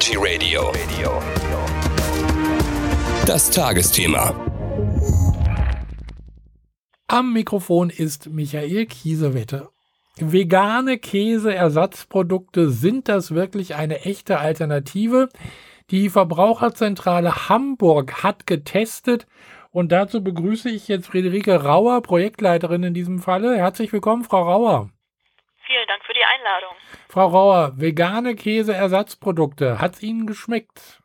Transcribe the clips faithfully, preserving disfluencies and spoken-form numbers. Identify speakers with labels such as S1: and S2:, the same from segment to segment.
S1: Veggie Radio. Das Tagesthema.
S2: Am Mikrofon ist Michael Kiesewetter. Vegane Käseersatzprodukte, sind das wirklich eine echte Alternative? Die Verbraucherzentrale Hamburg hat getestet und dazu begrüße ich jetzt Friederike Rauer, Projektleiterin in diesem Falle. Herzlich willkommen, Frau Rauer.
S3: Vielen Dank für die Einladung.
S2: Frau Rauer, vegane Käseersatzprodukte, hat es Ihnen geschmeckt?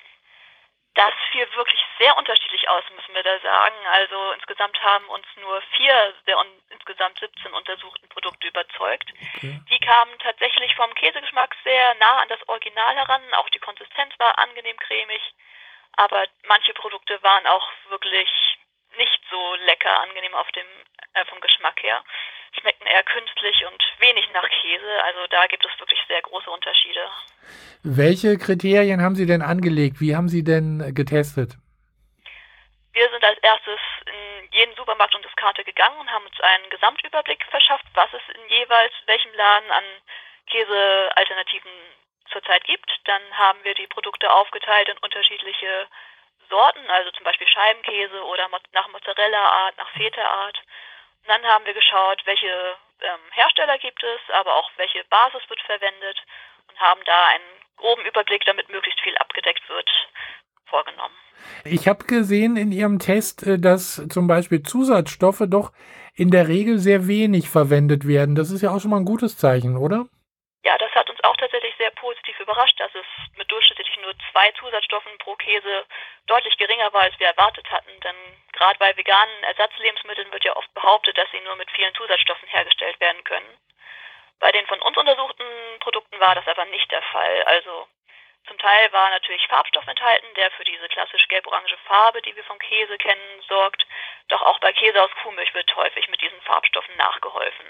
S3: Das fiel wirklich sehr unterschiedlich aus, müssen wir da sagen. Also insgesamt haben uns nur vier der un- insgesamt siebzehn untersuchten Produkte überzeugt. Okay. Die kamen tatsächlich vom Käsegeschmack sehr nah an das Original heran. Auch die Konsistenz war angenehm cremig. Aber manche Produkte waren auch wirklich nicht so lecker, angenehm auf dem, äh, vom Geschmack her. Schmeckten eher künstlich und wenig nach Käse. Also da gibt es wirklich sehr große Unterschiede.
S2: Welche Kriterien haben Sie denn angelegt? Wie haben Sie denn getestet?
S3: Wir sind als erstes in jeden Supermarkt und Discounter gegangen und haben uns einen Gesamtüberblick verschafft, was es in jeweils welchem Laden an Käsealternativen zurzeit gibt. Dann haben wir die Produkte aufgeteilt in unterschiedliche Sorten, also zum Beispiel Scheibenkäse oder nach Mozzarella-Art, nach Feta-Art. Und dann haben wir geschaut, welche ähm, Hersteller gibt es, aber auch welche Basis wird verwendet und haben da einen groben Überblick, damit möglichst viel abgedeckt wird, vorgenommen.
S2: Ich habe gesehen in Ihrem Test, dass zum Beispiel Zusatzstoffe doch in der Regel sehr wenig verwendet werden. Das ist ja auch schon mal ein gutes Zeichen, oder?
S3: Ja, das hat uns auch tatsächlich sehr positiv überrascht, dass es mit durchschnittlich nur zwei Zusatzstoffen pro Käse deutlich geringer war, als wir erwartet hatten. Denn gerade bei veganen Ersatzlebensmitteln wird ja oft behauptet, dass sie nur mit vielen Zusatzstoffen hergestellt werden können. Bei den von uns untersuchten Produkten war das aber nicht der Fall. Also zum Teil war natürlich Farbstoff enthalten, der für diese klassisch gelb-orange Farbe, die wir vom Käse kennen, sorgt. Doch auch bei Käse aus Kuhmilch wird häufig mit diesen Farbstoffen nachgeholfen.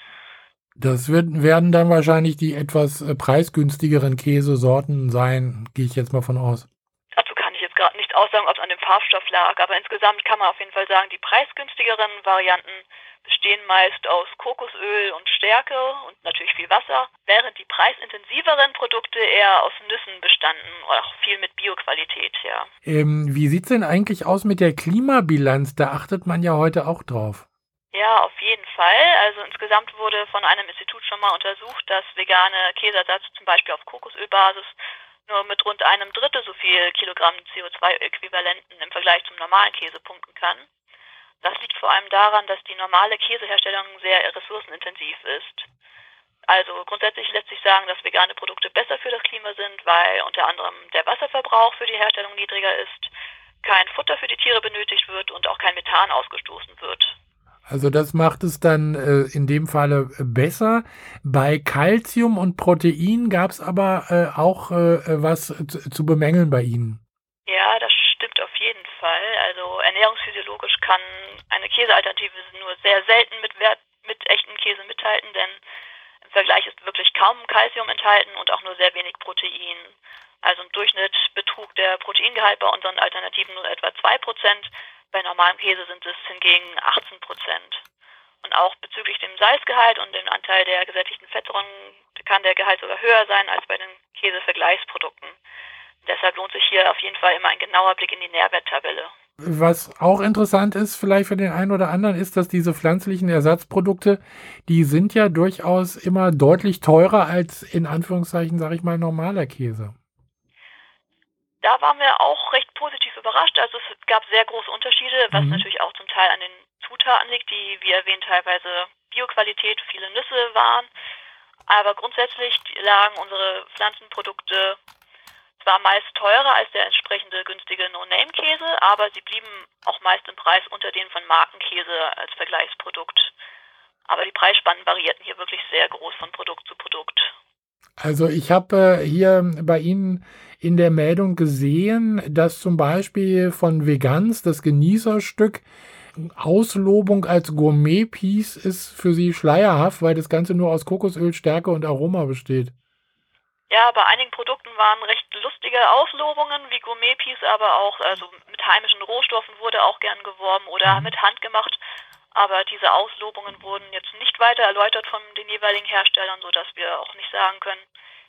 S2: Das wird, werden dann wahrscheinlich die etwas äh, preisgünstigeren Käsesorten sein, gehe ich jetzt mal von aus.
S3: Dazu kann ich jetzt gerade nicht aussagen, ob es an dem Farbstoff lag, aber insgesamt kann man auf jeden Fall sagen, die preisgünstigeren Varianten bestehen meist aus Kokosöl und Stärke und natürlich viel Wasser, während die preisintensiveren Produkte eher aus Nüssen bestanden, auch viel mit Bioqualität, ja.
S2: Ähm, wie sieht es denn eigentlich aus mit der Klimabilanz? Da achtet man ja heute auch drauf.
S3: Ja, auf jeden Fall. Also insgesamt wurde von einem Institut schon mal untersucht, dass vegane Käseersatz zum Beispiel auf Kokosölbasis nur mit rund einem Drittel so viel Kilogramm C O zwei Äquivalenten im Vergleich zum normalen Käse punkten kann. Das liegt vor allem daran, dass die normale Käseherstellung sehr ressourcenintensiv ist. Also grundsätzlich lässt sich sagen, dass vegane Produkte besser für das Klima sind, weil unter anderem der Wasserverbrauch für die Herstellung niedriger ist, kein Futter für die Tiere benötigt wird und auch kein Methan ausgestoßen wird.
S2: Also das macht es dann äh, in dem Falle besser. Bei Calcium und Protein gab es aber äh, auch äh, was zu, zu bemängeln bei Ihnen.
S3: Ja, das stimmt auf jeden Fall. Also ernährungsphysiologisch kann eine Käsealternative nur sehr selten mit, Wert, mit echtem Käse mithalten, denn im Vergleich ist wirklich kaum Calcium enthalten und auch nur sehr wenig Protein. Also im Durchschnitt betrug der Proteingehalt bei unseren Alternativen nur etwa zwei Prozent. Bei normalem Käse sind es hingegen achtzehn Prozent. Und auch bezüglich dem Salzgehalt und dem Anteil der gesättigten Fettsäuren kann der Gehalt sogar höher sein als bei den Käsevergleichsprodukten. Deshalb lohnt sich hier auf jeden Fall immer ein genauer Blick in die Nährwerttabelle.
S2: Was auch interessant ist, vielleicht für den einen oder anderen, ist, dass diese pflanzlichen Ersatzprodukte, die sind ja durchaus immer deutlich teurer als in Anführungszeichen, sage ich mal, normaler Käse.
S3: Da waren wir auch recht positiv überrascht. Also es gab sehr große Unterschiede, was mhm. natürlich auch zum Teil an den Zutaten liegt, die, wie erwähnt, teilweise Bioqualität, viele Nüsse waren. Aber grundsätzlich lagen unsere Pflanzenprodukte zwar meist teurer als der entsprechende günstige No-Name-Käse, aber sie blieben auch meist im Preis unter den von Markenkäse als Vergleichsprodukt. Aber die Preisspannen variierten hier wirklich sehr groß von Produkt zu Produkt.
S2: Also ich habe äh, hier bei Ihnen in der Meldung gesehen, dass zum Beispiel von Veganz das Genießerstück Auslobung als Gourmet-Piece ist für Sie schleierhaft, weil das Ganze nur aus Kokosöl, Stärke und Aroma besteht.
S3: Ja, bei einigen Produkten waren recht lustige Auslobungen wie Gourmet-Piece, aber auch also mit heimischen Rohstoffen wurde auch gern geworben oder mhm. mit Hand gemacht. Aber diese Auslobungen wurden jetzt nicht weiter erläutert von den jeweiligen Herstellern, sodass wir auch nicht sagen können,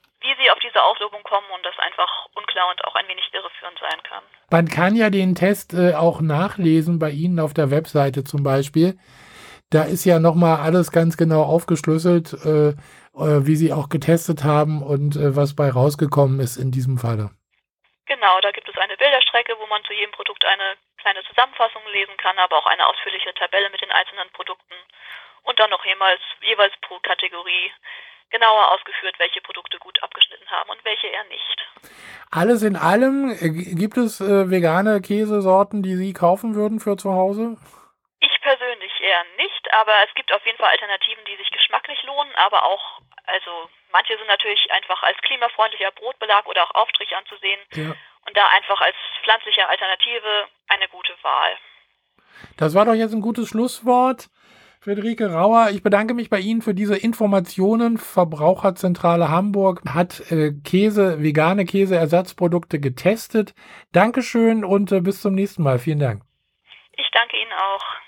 S3: wie sie auf diese Auflösung kommen und das einfach unklar und auch ein wenig irreführend sein kann.
S2: Man kann ja den Test äh, auch nachlesen bei Ihnen auf der Webseite zum Beispiel. Da ist ja nochmal alles ganz genau aufgeschlüsselt, äh, äh, wie Sie auch getestet haben und äh, was bei rausgekommen ist in diesem Falle.
S3: Genau, da gibt es eine Bilderstrecke, wo man zu jedem Produkt eine kleine Zusammenfassung lesen kann, aber auch eine ausführliche Tabelle mit den einzelnen Produkten und dann noch jeweils, jeweils pro Kategorie genauer ausgeführt, welche Produkte gut abgeschnitten haben und welche eher nicht.
S2: Alles in allem, äh, gibt es äh, vegane Käsesorten, die Sie kaufen würden für zu Hause?
S3: Ich persönlich eher nicht, aber es gibt auf jeden Fall Alternativen, die sich geschmacklich lohnen, aber auch, also manche sind natürlich einfach als klimafreundlicher Brotbelag oder auch Aufstrich anzusehen
S2: Ja.
S3: und da einfach als pflanzliche Alternative eine gute Wahl.
S2: Das war doch jetzt ein gutes Schlusswort. Friederike Rauer, ich bedanke mich bei Ihnen für diese Informationen. Verbraucherzentrale Hamburg hat äh, Käse, vegane Käseersatzprodukte getestet. Dankeschön und äh, bis zum nächsten Mal. Vielen Dank.
S3: Ich danke Ihnen auch.